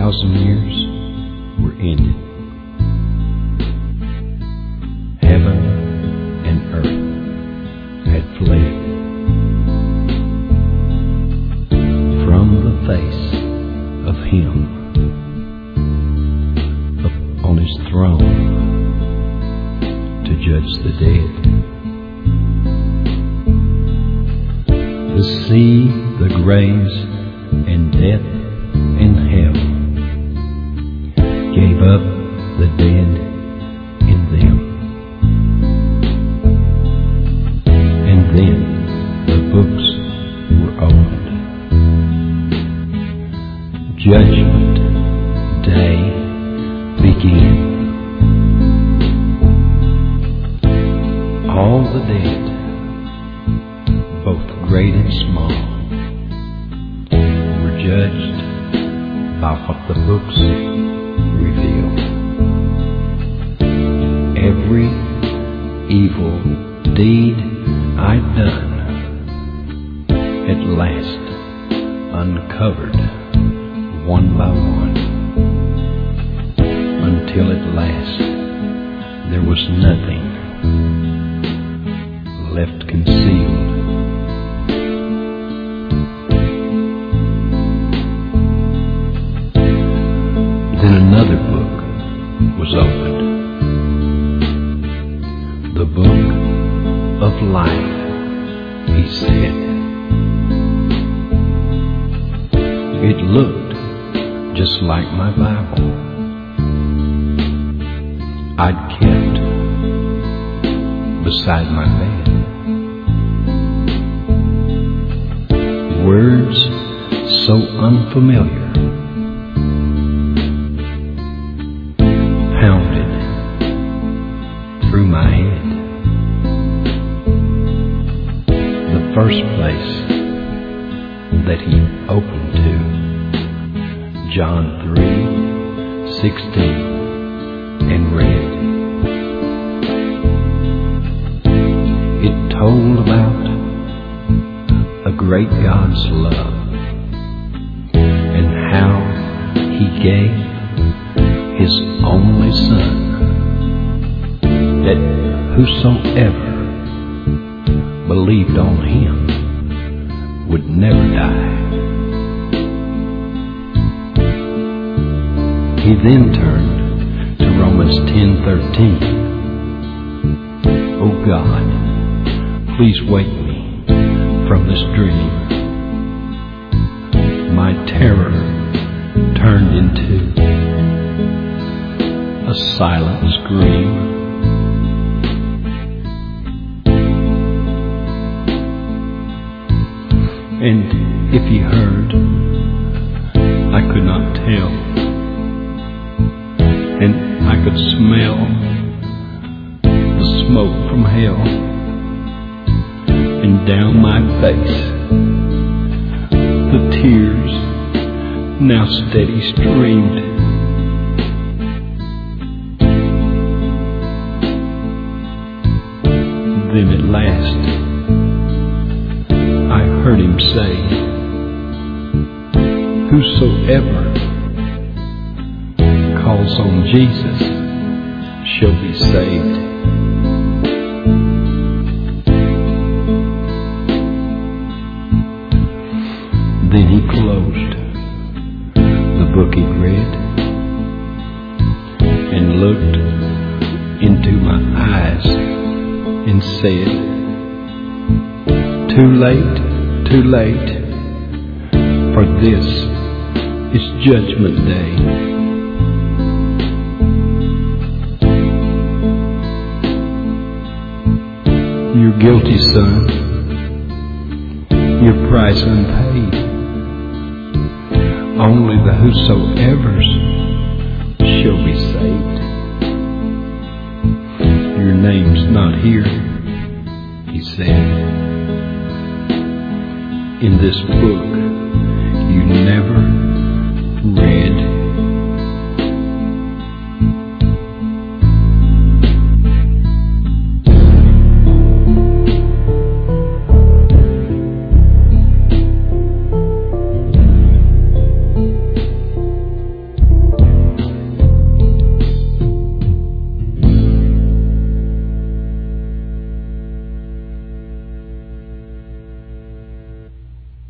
2,000 years were ended. Heaven and earth had fled from the face of Him upon His throne to judge the dead. The sea, the graves, and death and hell gave up the dead in them. And then the books were opened. Judgment Day began. All the dead, both great and small, were judged by what the books reveal. Every evil deed I'd done at last uncovered one by one, until at last there was nothing left concealed. Then another book was opened, the book of life, He said. It looked just like my Bible I'd kept beside my bed. Words so unfamiliar pounded through my head. The first place that He opened to, John 3:16, and read. It told about a great God's love and how He gave His only Son, that whosoever believed on Him would never die. He then turned to Romans 10:13. Oh God, please wake me from this dream. My terror turned into a silent scream. And if He heard, I could not tell. And I could smell the smoke from hell. And down my face, the tears now steady streamed. Then at last, I heard Him say, whosoever calls on Jesus shall be saved. Then He closed the book He'd read and looked into my eyes and said, too late, for this is Judgment Day. Your guilty son, your price unpaid. Only the whosoever's shall be saved. Your name's not here, He said. In this book, you never